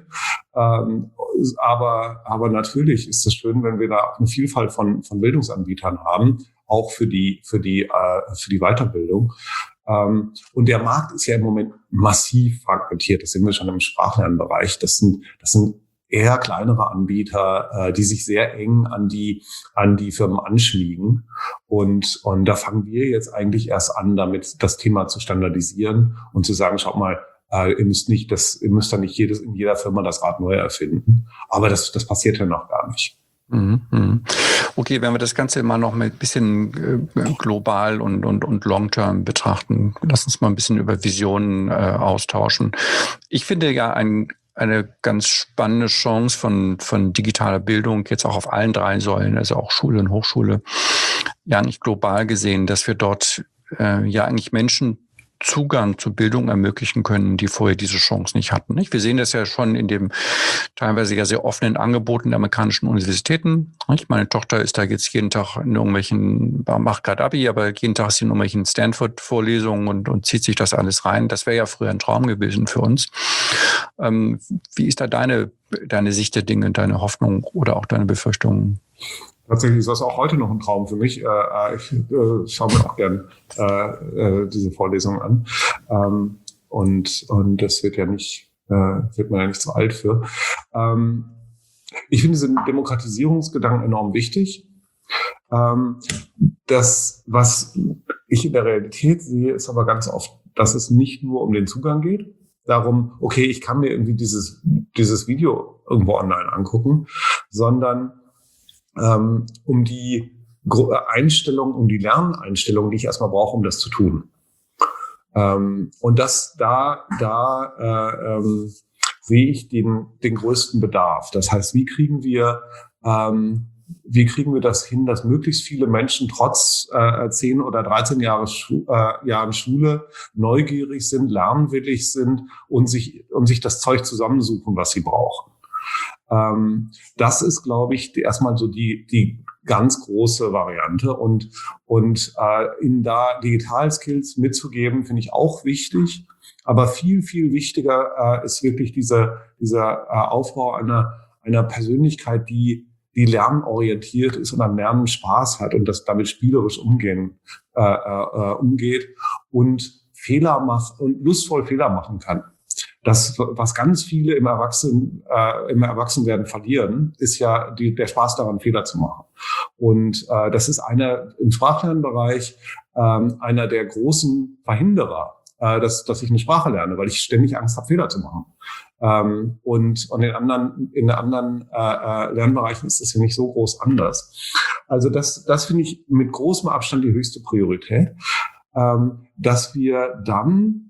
Aber natürlich ist es schön, wenn wir da auch eine Vielfalt von Bildungsanbietern haben, auch für die Weiterbildung. Und der Markt ist ja im Moment massiv fragmentiert. Das sehen wir schon im Sprachlernbereich. Das sind eher kleinere Anbieter, die sich sehr eng an die Firmen anschmiegen. Und da fangen wir jetzt eigentlich erst an, damit das Thema zu standardisieren und zu sagen, schaut mal, ihr müsst da nicht in jeder Firma das Rad neu erfinden. Aber das passiert ja noch gar nicht. Okay, wenn wir das Ganze mal noch mit ein bisschen global und long-term betrachten, lass uns mal ein bisschen über Visionen austauschen. Ich finde ja eine ganz spannende Chance von digitaler Bildung, jetzt auch auf allen drei Säulen, also auch Schule und Hochschule, ja eigentlich global gesehen, dass wir dort ja eigentlich Menschen Zugang zu Bildung ermöglichen können, die vorher diese Chance nicht hatten. Nicht? Wir sehen das ja schon in dem teilweise ja sehr offenen Angeboten der amerikanischen Universitäten. Nicht? Meine Tochter ist da jetzt jeden Tag in irgendwelchen, macht gerade Abi, aber jeden Tag ist sie in irgendwelchen Stanford-Vorlesungen und zieht sich das alles rein. Das wäre ja früher ein Traum gewesen für uns. Wie ist da deine Sicht der Dinge, deine Hoffnung oder auch deine Befürchtungen? Tatsächlich ist das auch heute noch ein Traum für mich. Ich schaue mir auch gern diese Vorlesungen an. Und das wird man ja nicht zu alt für. Ich finde diesen Demokratisierungsgedanken enorm wichtig. Das, was ich in der Realität sehe, ist aber ganz oft, dass es nicht nur um den Zugang geht. Darum, okay, ich kann mir irgendwie dieses Video irgendwo online angucken, sondern um die Einstellung, um die Lerneinstellung, die ich erstmal brauche, um das zu tun. Und sehe ich den größten Bedarf. Das heißt, wie kriegen wir das hin, dass möglichst viele Menschen trotz 10 oder 13 Jahren Schule neugierig sind, lernwillig sind und sich das Zeug zusammensuchen, was sie brauchen. Das ist, glaube ich, erstmal so die ganz große Variante. Und ihnen da Digital-Skills mitzugeben, finde ich auch wichtig. Aber viel, viel wichtiger ist wirklich dieser Aufbau einer Persönlichkeit, die lernorientiert ist und am Lernen Spaß hat und das damit spielerisch umgeht und lustvoll Fehler machen kann. Das, was ganz viele im Erwachsenwerden verlieren, ist ja der Spaß daran, Fehler zu machen. Und das ist im Sprachlernbereich einer der großen Verhinderer, dass ich eine Sprache lerne, weil ich ständig Angst habe, Fehler zu machen. Und in anderen Lernbereichen ist das ja nicht so groß anders. Also das finde ich mit großem Abstand die höchste Priorität, dass wir dann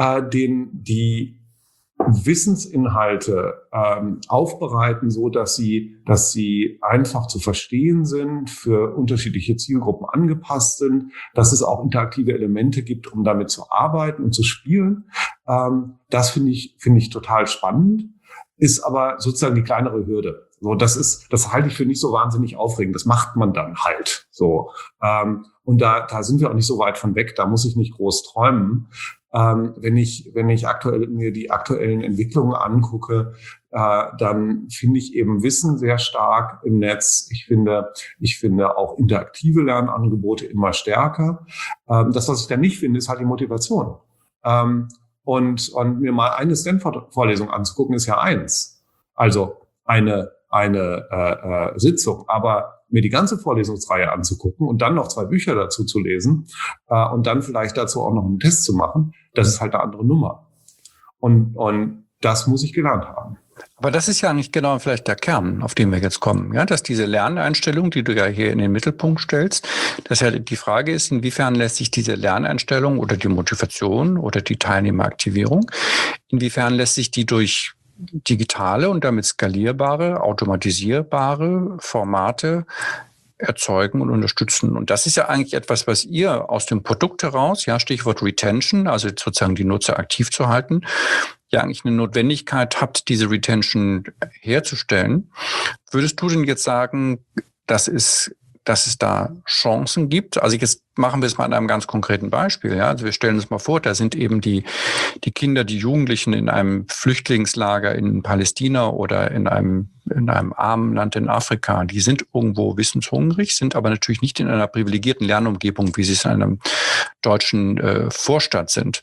die Wissensinhalte aufbereiten, so dass sie einfach zu verstehen sind, für unterschiedliche Zielgruppen angepasst sind, dass es auch interaktive Elemente gibt, um damit zu arbeiten und zu spielen. Das finde ich total spannend, ist aber sozusagen die kleinere Hürde. So, das halte ich für nicht so wahnsinnig aufregend. Das macht man dann halt so. Und da sind wir auch nicht so weit von weg. Da muss ich nicht groß träumen. Wenn ich mir die aktuellen Entwicklungen angucke, dann finde ich eben Wissen sehr stark im Netz. Ich finde auch interaktive Lernangebote immer stärker. Das, was ich da nicht finde, ist halt die Motivation. Und mir mal eine Stanford-Vorlesung anzugucken, ist ja eins. Also eine Sitzung, aber mir die ganze Vorlesungsreihe anzugucken und dann noch 2 Bücher dazu zu lesen und dann vielleicht dazu auch noch einen Test zu machen, das ist halt eine andere Nummer. Und das muss ich gelernt haben. Aber das ist ja eigentlich genau vielleicht der Kern, auf den wir jetzt kommen, ja, dass diese Lerneinstellung, die du ja hier in den Mittelpunkt stellst, dass ja die Frage ist, inwiefern lässt sich diese Lerneinstellung oder die Motivation oder die Teilnehmeraktivierung, inwiefern lässt sich die durch digitale und damit skalierbare, automatisierbare Formate erzeugen und unterstützen. Und das ist ja eigentlich etwas, was ihr aus dem Produkt heraus, ja, Stichwort Retention, also sozusagen die Nutzer aktiv zu halten, ja eigentlich eine Notwendigkeit habt, diese Retention herzustellen. Würdest du denn jetzt sagen, dass es da Chancen gibt? Also jetzt machen wir es mal an einem ganz konkreten Beispiel. Ja? Also wir stellen uns mal vor, da sind eben die Kinder, die Jugendlichen in einem Flüchtlingslager in Palästina oder in einem armen Land in Afrika. Die sind irgendwo wissenshungrig, sind aber natürlich nicht in einer privilegierten Lernumgebung, wie sie es in einem deutschen Vorstadt sind.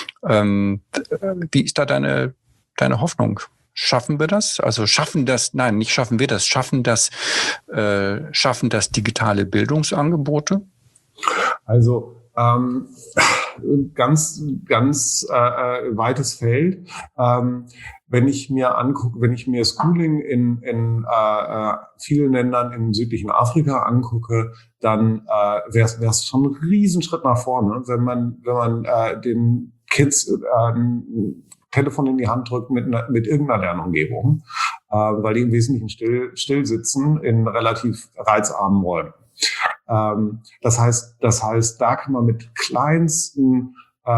Wie ist da deine Hoffnung? Schaffen wir das? Also schaffen das digitale Bildungsangebote? Also ganz weites Feld. Wenn ich mir Schooling in vielen Ländern im südlichen Afrika angucke, dann wäre es schon ein Riesenschritt nach vorne, wenn man den Kids Telefon in die Hand drückt mit irgendeiner Lernumgebung, weil die im Wesentlichen still sitzen in relativ reizarmen Räumen. Das heißt, da kann man mit kleinstem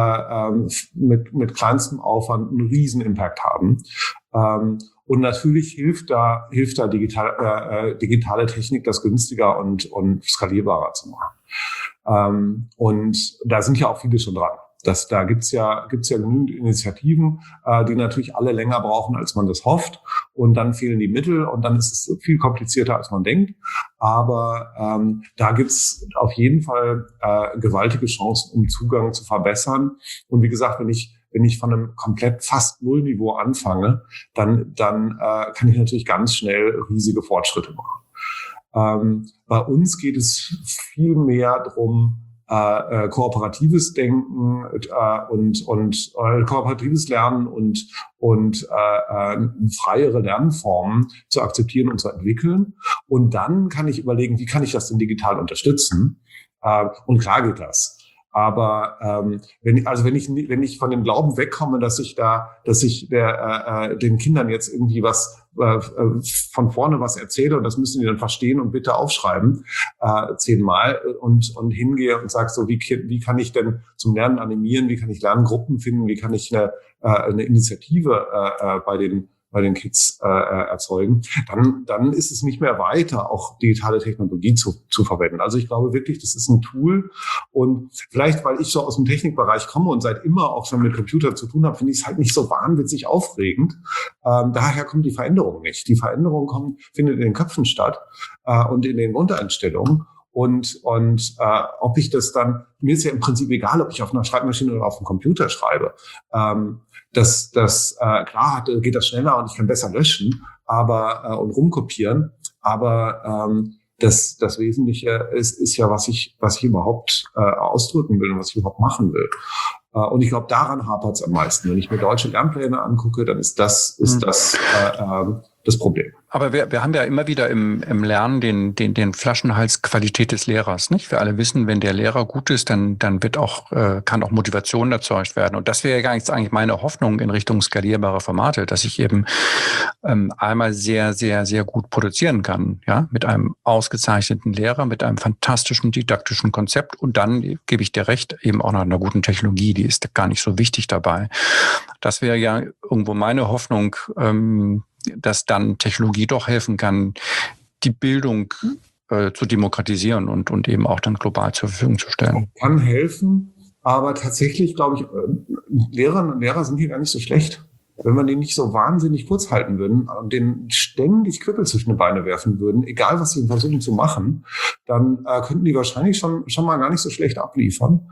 Aufwand einen riesen Impact haben. Und natürlich hilft da digitale Technik, das günstiger und skalierbarer zu machen. Und da sind ja auch viele schon dran. Da gibt's ja genügend Initiativen, die natürlich alle länger brauchen, als man das hofft. Und dann fehlen die Mittel und dann ist es viel komplizierter, als man denkt. Aber da gibt's auf jeden Fall gewaltige Chancen, um Zugang zu verbessern. Und wie gesagt, wenn ich von einem komplett fast Nullniveau anfange, dann kann ich natürlich ganz schnell riesige Fortschritte machen. Bei uns geht es viel mehr darum, kooperatives Denken und kooperatives Lernen und freiere Lernformen zu akzeptieren und zu entwickeln. Und dann kann ich überlegen, wie kann ich das denn digital unterstützen? Und klar geht das. Aber wenn ich von dem Glauben wegkomme, dass ich den Kindern jetzt irgendwie was von vorne was erzähle und das müssen die dann verstehen und bitte aufschreiben 10-mal und hingehe und sage so, wie kann ich denn zum Lernen animieren, wie kann ich Lerngruppen finden, wie kann ich eine Initiative bei den Kids erzeugen, dann ist es nicht mehr weiter, auch digitale Technologie zu verwenden. Also ich glaube wirklich, das ist ein Tool und vielleicht, weil ich so aus dem Technikbereich komme und seit immer auch schon mit Computern zu tun habe, finde ich es halt nicht so wahnwitzig aufregend. Daher kommt die Veränderung nicht. Die Veränderung findet in den Köpfen statt und in den Grundeinstellungen. Und ob ich das dann, mir ist ja im Prinzip egal, ob ich auf einer Schreibmaschine oder auf einem Computer schreibe. Klar geht das schneller und ich kann besser löschen, und rumkopieren. Aber das Wesentliche ist ja, was ich überhaupt ausdrücken will und was ich überhaupt machen will. Und ich glaube, daran hapert es am meisten. Wenn ich mir deutsche Lernpläne angucke, dann ist das Problem. Aber wir haben ja immer wieder im Lernen den Flaschenhals Qualität des Lehrers, nicht? Wir alle wissen, wenn der Lehrer gut ist, dann wird kann auch Motivation erzeugt werden. Und das wäre ja eigentlich meine Hoffnung in Richtung skalierbare Formate, dass ich eben einmal sehr, sehr, sehr gut produzieren kann, ja, mit einem ausgezeichneten Lehrer, mit einem fantastischen didaktischen Konzept und dann, gebe ich dir recht, eben auch noch einer guten Technologie, die ist gar nicht so wichtig dabei. Das wäre ja irgendwo meine Hoffnung, dass dann Technologie doch helfen kann, die Bildung zu demokratisieren und eben auch dann global zur Verfügung zu stellen. Kann helfen, aber tatsächlich, glaube ich, Lehrerinnen und Lehrer sind hier gar nicht so schlecht. Wenn man den nicht so wahnsinnig kurz halten würden und denen ständig Knüppel zwischen die Beine werfen würden, egal was sie versuchen zu machen, dann könnten die wahrscheinlich schon mal gar nicht so schlecht abliefern.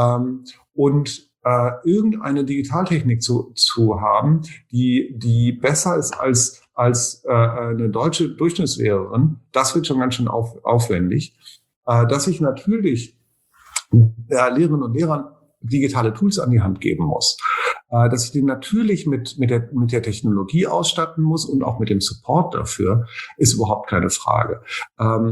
Irgendeine Digitaltechnik zu haben, die besser ist als eine deutsche Durchschnittslehrerin, das wird schon ganz schön aufwendig. Dass ich natürlich Lehrerinnen und Lehrern digitale Tools an die Hand geben muss, dass ich den natürlich mit der Technologie ausstatten muss und auch mit dem Support dafür, ist überhaupt keine Frage. Da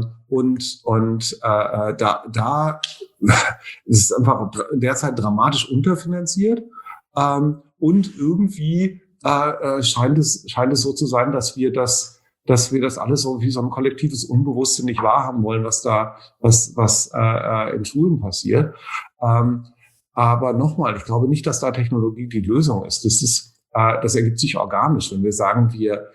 ist es einfach derzeit dramatisch unterfinanziert und irgendwie scheint es so zu sein, dass wir das alles so wie so ein kollektives Unbewusstsein nicht wahrhaben wollen, was in Schulen passiert. Aber nochmal, ich glaube nicht, dass da Technologie die Lösung ist. Das ergibt sich organisch, wenn wir sagen, wir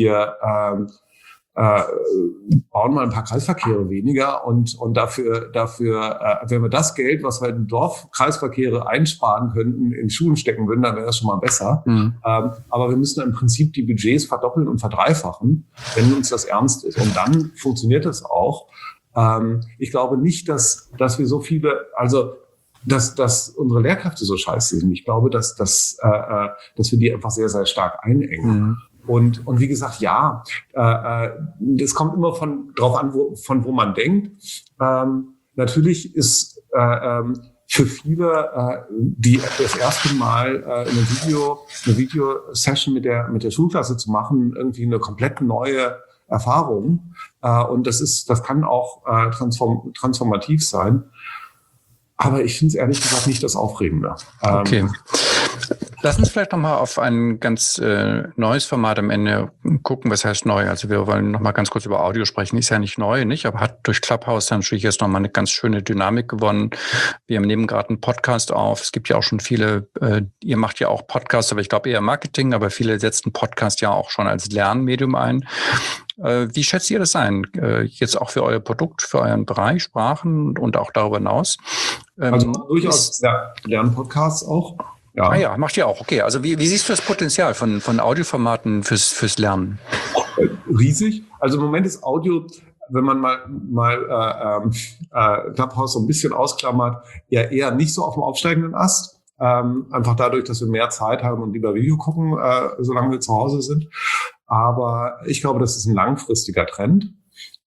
bauen mal ein paar Kreisverkehre weniger und dafür, wenn wir das Geld, was wir in Dorfkreisverkehre einsparen könnten, in Schulen stecken würden, dann wäre das schon mal besser. Mhm. Aber wir müssen im Prinzip die Budgets verdoppeln und verdreifachen, wenn uns das ernst ist. Und dann funktioniert das auch. Ich glaube nicht, dass wir so viele, dass unsere Lehrkräfte so scheiße sind. Ich glaube, dass wir die einfach sehr, sehr stark einengen. Mhm. Und wie gesagt, ja, das kommt immer drauf an, von wo man denkt. Natürlich ist für viele, die das erste Mal eine Videosession mit der Schulklasse zu machen, irgendwie eine komplett neue Erfahrung. Und das kann auch transformativ sein. Aber ich finde es ehrlich gesagt nicht das Aufregende. Okay. Lass uns vielleicht nochmal auf ein ganz neues Format am Ende gucken. Was heißt neu? Also wir wollen nochmal ganz kurz über Audio sprechen. Ist ja nicht neu, nicht? Aber hat durch Clubhouse dann natürlich jetzt nochmal eine ganz schöne Dynamik gewonnen. Wir nehmen gerade einen Podcast auf. Es gibt ja auch schon viele, ihr macht ja auch Podcasts, aber ich glaube eher Marketing, aber viele setzen Podcast ja auch schon als Lernmedium ein. Wie schätzt ihr das ein? Jetzt auch für euer Produkt, für euren Bereich, Sprachen und auch darüber hinaus? Also durchaus Lernpodcasts auch. Ja. Ah ja, macht ihr auch. Okay, also wie siehst du das Potenzial von Audioformaten fürs Lernen? Riesig. Also im Moment ist Audio, wenn man mal Clubhouse so ein bisschen ausklammert, ja eher nicht so auf dem aufsteigenden Ast. Einfach dadurch, dass wir mehr Zeit haben und lieber Video gucken, solange wir zu Hause sind. Aber ich glaube, das ist ein langfristiger Trend.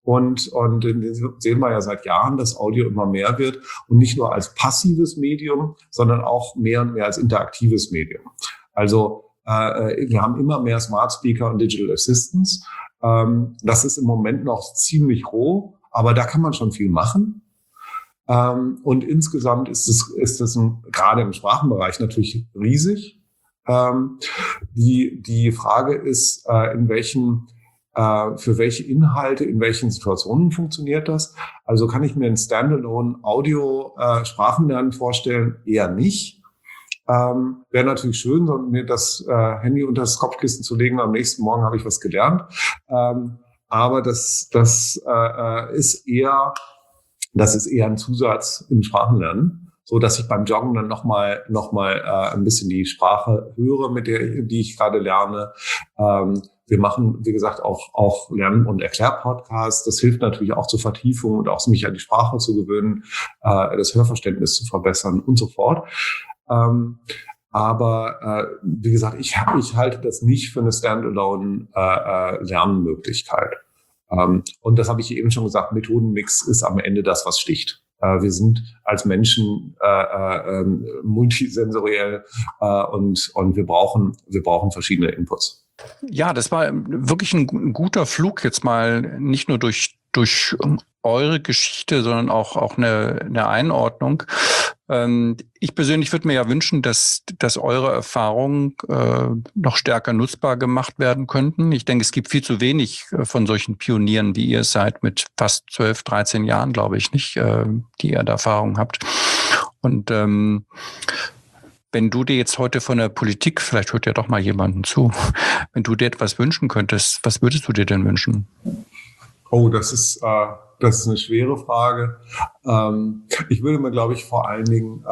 Und sehen wir ja seit Jahren, dass Audio immer mehr wird und nicht nur als passives Medium, sondern auch mehr und mehr als interaktives Medium. Also wir haben immer mehr Smart Speaker und Digital Assistants. Das ist im Moment noch ziemlich roh, aber da kann man schon viel machen. Und insgesamt ist es gerade im Sprachenbereich natürlich riesig. Die Frage ist, für welche Inhalte, in welchen Situationen funktioniert das? Also kann ich mir ein Standalone Audio Sprachenlernen vorstellen? Eher nicht. Wäre natürlich schön, mir das Handy unter das Kopfkissen zu legen. Am nächsten Morgen habe ich was gelernt. Aber das ist eher ein Zusatz im Sprachenlernen, so dass ich beim Joggen dann noch mal ein bisschen die Sprache höre, die ich gerade lerne. Wir machen, wie gesagt, auch Lern- und Erklärpodcasts. Das hilft natürlich auch zur Vertiefung und auch mich an die Sprache zu gewöhnen, das Hörverständnis zu verbessern und so fort. Aber wie gesagt, ich halte das nicht für eine Standalone Lernmöglichkeit. Und das habe ich eben schon gesagt, Methodenmix ist am Ende das, was sticht. Wir sind als Menschen multisensoriell und wir brauchen verschiedene Inputs. Ja, das war wirklich ein guter Flug jetzt mal, nicht nur durch eure Geschichte, sondern auch eine Einordnung. Ich persönlich würde mir ja wünschen, dass eure Erfahrungen noch stärker nutzbar gemacht werden könnten. Ich denke, es gibt viel zu wenig von solchen Pionieren, wie ihr seid, mit fast 12, 13 Jahren, glaube ich, nicht, die ihr da Erfahrung habt. Und wenn du dir jetzt heute von der Politik, vielleicht hört ja doch mal jemanden zu, wenn du dir etwas wünschen könntest, was würdest du dir denn wünschen? Oh, das ist eine schwere Frage. Ich würde mir, glaube ich, vor allen Dingen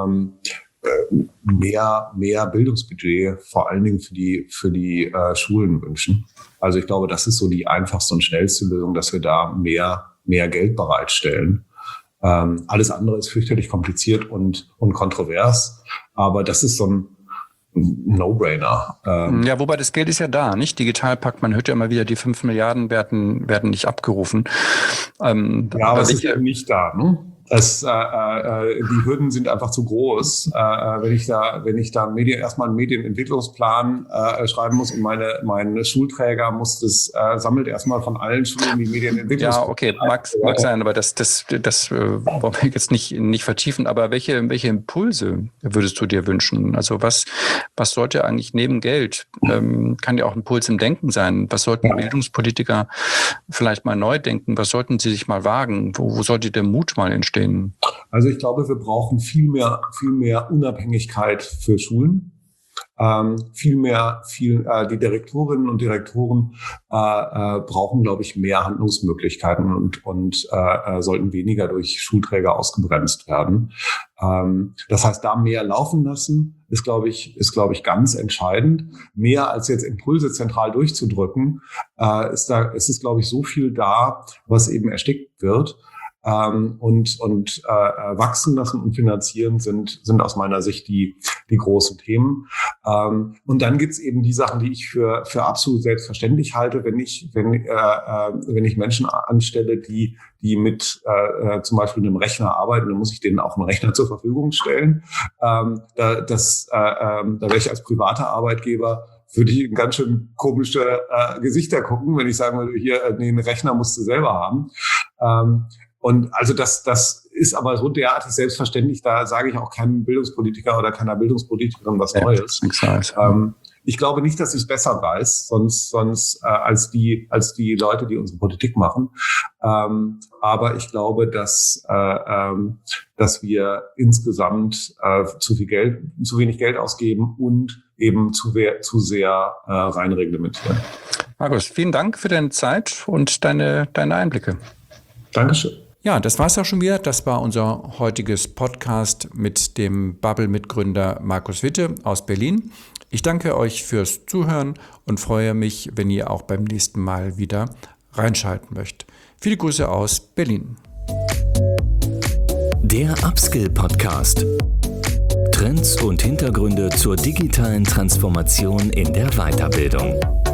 mehr Bildungsbudget, vor allen Dingen für die Schulen wünschen. Also ich glaube, das ist so die einfachste und schnellste Lösung, dass wir da mehr Geld bereitstellen. Alles andere ist fürchterlich kompliziert und kontrovers, aber das ist so ein No-Brainer. Ja, wobei das Geld ist ja da, nicht? Digitalpakt, man hört ja immer wieder, die 5 Milliarden werden nicht abgerufen. Ja, aber es ist eben nicht da, ne? Die Hürden sind einfach zu groß. Wenn ich da erstmal einen Medienentwicklungsplan schreiben muss und mein Schulträger muss sammelt erstmal von allen Schulen die Medienentwicklungsplan. Ja, okay, mag sein, aber das wollen wir jetzt nicht vertiefen. Aber welche Impulse würdest du dir wünschen? Also was sollte eigentlich neben Geld, kann ja auch ein Impuls im Denken sein. Was sollten Bildungspolitiker vielleicht mal neu denken? Was sollten sie sich mal wagen? Wo sollte der Mut mal entstehen? Also ich glaube, wir brauchen viel mehr Unabhängigkeit für Schulen. Die Direktorinnen und Direktoren brauchen, glaube ich, mehr Handlungsmöglichkeiten und sollten weniger durch Schulträger ausgebremst werden. Das heißt, da mehr laufen lassen, ist, glaube ich, ganz entscheidend. Mehr als jetzt Impulse zentral durchzudrücken, ist es, glaube ich, so viel da, was eben erstickt wird. Und wachsen lassen und finanzieren sind aus meiner Sicht die großen Themen. Und dann gibt's eben die Sachen, die ich für absolut selbstverständlich halte, wenn ich Menschen anstelle, die mit zum Beispiel einem Rechner arbeiten, dann muss ich denen auch einen Rechner zur Verfügung stellen. Da wäre ich als privater Arbeitgeber, würde ich in ganz schön komische Gesichter gucken, wenn ich sagen würde, hier, einen Rechner musst du selber haben. Und also das ist aber so derartig selbstverständlich, da sage ich auch keinem Bildungspolitiker oder keiner Bildungspolitikerin was Neues. Ich glaube nicht, dass ich es besser weiß, sonst als die Leute, die unsere Politik machen. Aber ich glaube, dass wir insgesamt zu wenig Geld ausgeben und eben zu sehr rein reglementieren. Markus, vielen Dank für deine Zeit und deine Einblicke. Dankeschön. Ja, das war's auch schon wieder. Das war unser heutiges Podcast mit dem Bubble-Mitgründer Markus Witte aus Berlin. Ich danke euch fürs Zuhören und freue mich, wenn ihr auch beim nächsten Mal wieder reinschalten möchtet. Viele Grüße aus Berlin. Der Upskill-Podcast. Trends und Hintergründe zur digitalen Transformation in der Weiterbildung.